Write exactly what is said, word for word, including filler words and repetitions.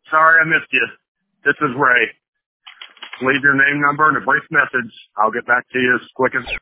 Sorry I missed you. This is Ray. Leave your name, number, and a brief message. I'll get back to you as quick as